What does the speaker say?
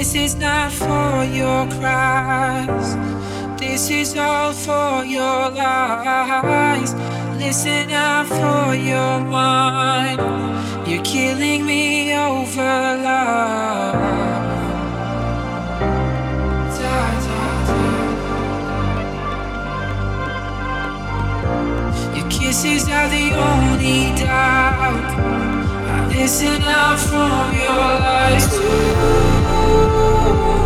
is not for your cries. This is all for your lies. Listen out for your mind. You're killing me over love. Da, da, da. Your kisses are the only doubt. Listen out from your lies. Ooh.